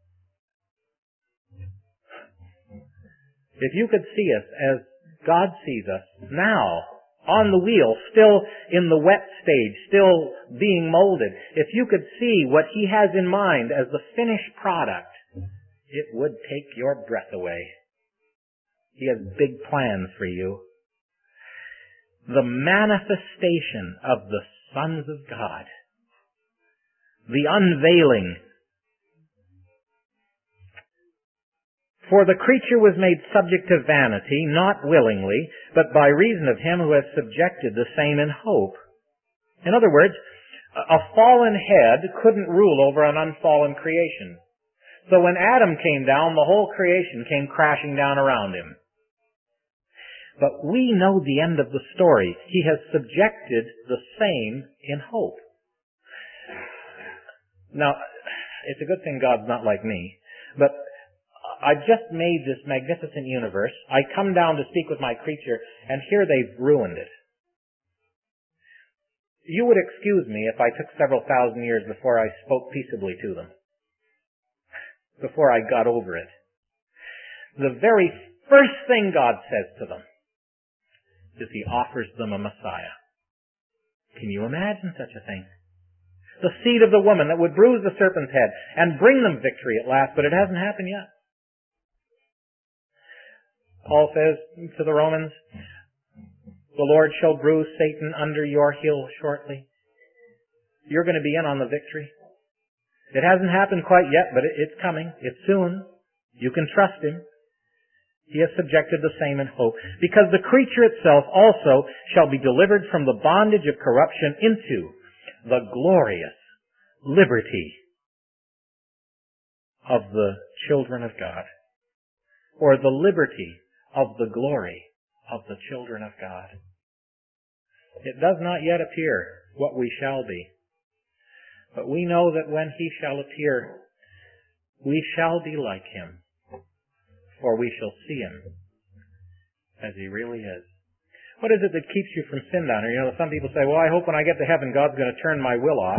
If you could see us as God sees us now, on the wheel, still in the wet stage, still being molded, if you could see what He has in mind as the finished product, it would take your breath away. He has big plans for you. The manifestation of the sons of God. The unveiling. For the creature was made subject to vanity, not willingly, but by reason of Him who has subjected the same in hope. In other words, a fallen head couldn't rule over an unfallen creation. So when Adam came down, the whole creation came crashing down around him. But we know the end of the story. He has subjected the same in hope. Now, it's a good thing God's not like me, but I just made this magnificent universe. I come down to speak with my creature, and here they've ruined it. You would excuse me if I took several thousand years before I spoke peaceably to them, before I got over it. The very first thing God says to them is He offers them a Messiah. Can you imagine such a thing? The seed of the woman that would bruise the serpent's head and bring them victory at last, but it hasn't happened yet. Paul says to the Romans, the Lord shall bruise Satan under your heel shortly. You're going to be in on the victory. It hasn't happened quite yet, but it's coming. It's soon. You can trust Him. He has subjected the same in hope, because the creature itself also shall be delivered from the bondage of corruption into the glorious liberty of the children of God, or the liberty of the glory of the children of God. It does not yet appear what we shall be, but we know that when He shall appear, we shall be like Him, for we shall see Him as He really is. What is it that keeps you from sin down here? Some people say, well, I hope when I get to heaven God's going to turn my will off.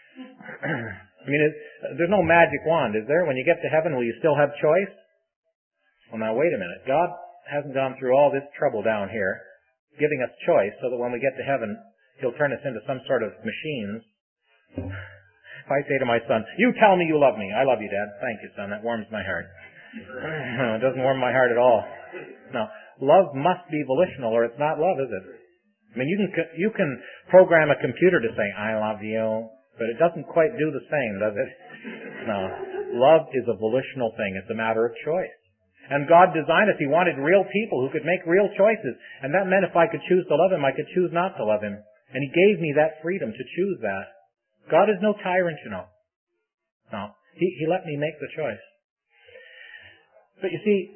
There's no magic wand, is there? When you get to heaven, will you still have choice? Well, now wait a minute. God hasn't gone through all this trouble down here, giving us choice so that when we get to heaven, He'll turn us into some sort of machines If I say to my son, you tell me you love me. I love you, Dad. Thank you, son. That warms my heart. It doesn't warm my heart at all. No. Love must be volitional or it's not love, is it? I mean, you can program a computer to say, I love you, but it doesn't quite do the same, does it? No. Love is a volitional thing. It's a matter of choice. And God designed us. He wanted real people who could make real choices. And that meant if I could choose to love Him, I could choose not to love Him. And He gave me that freedom to choose that. God is no tyrant, you know. No. He let me make the choice. But you see,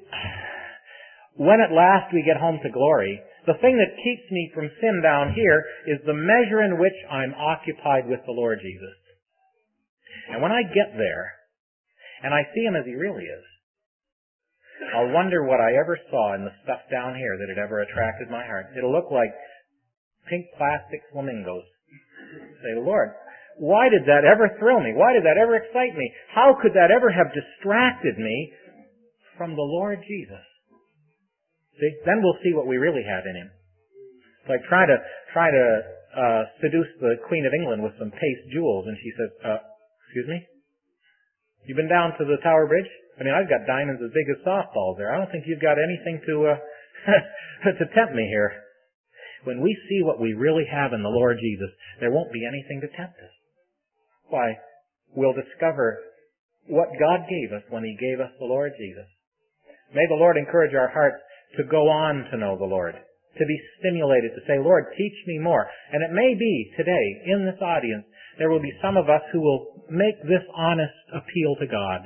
when at last we get home to glory, the thing that keeps me from sin down here is the measure in which I'm occupied with the Lord Jesus. And when I get there, and I see Him as He really is, I'll wonder what I ever saw in the stuff down here that had ever attracted my heart. It'll look like pink plastic flamingos. Say, Lord, why did that ever thrill me? Why did that ever excite me? How could that ever have distracted me from the Lord Jesus? See, then we'll see what we really had in Him. It's like try to seduce the Queen of England with some paste jewels, and she says, excuse me? You been down to the Tower Bridge? I mean, I've got diamonds as big as softballs there. I don't think you've got anything to to tempt me here. When we see what we really have in the Lord Jesus, there won't be anything to tempt us. Why? We'll discover what God gave us when He gave us the Lord Jesus. May the Lord encourage our hearts to go on to know the Lord, to be stimulated to say, Lord, teach me more. And it may be today, in this audience, there will be some of us who will make this honest appeal to God.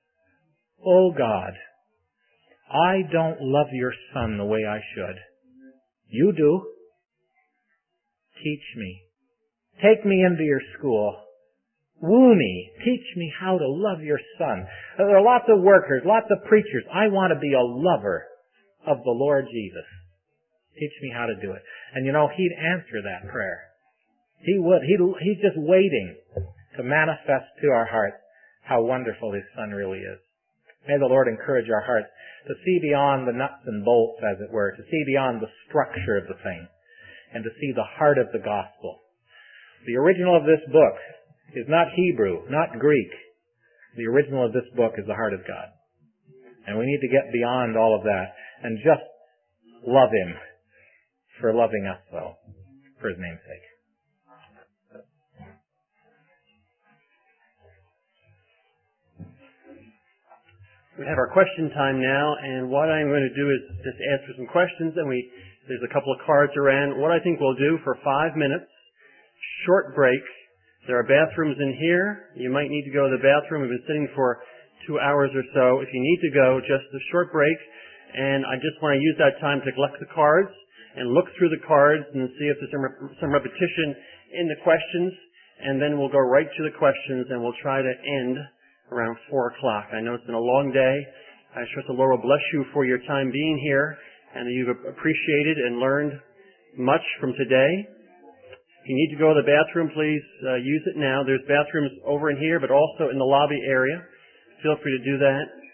Oh God, I don't love your Son the way I should. You do. Teach me. Take me into your school. Woo me. Teach me how to love your Son. There are lots of workers, lots of preachers. I want to be a lover of the Lord Jesus. Teach me how to do it. And you know, He'd answer that prayer. He would. He's just waiting to manifest to our hearts how wonderful His Son really is. May the Lord encourage our hearts to see beyond the nuts and bolts, as it were, to see beyond the structure of the thing, and to see the heart of the gospel. The original of this book is not Hebrew, not Greek. The original of this book is the heart of God. And we need to get beyond all of that and just love Him for loving us so, for His name's sake. We have our question time now, and what I'm going to do is just answer some questions, and there's a couple of cards around. What I think we'll do for 5 minutes, short break. There are bathrooms in here. You might need to go to the bathroom. We've been sitting for 2 hours or so. If you need to go, just a short break, and I just want to use that time to collect the cards and look through the cards and see if there's some repetition in the questions, and then we'll go right to the questions, and we'll try to end around 4 o'clock. I know it's been a long day. I trust the Lord will bless you for your time being here and that you've appreciated and learned much from today. If you need to go to the bathroom, please use it now. There's bathrooms over in here, but also in the lobby area. Feel free to do that.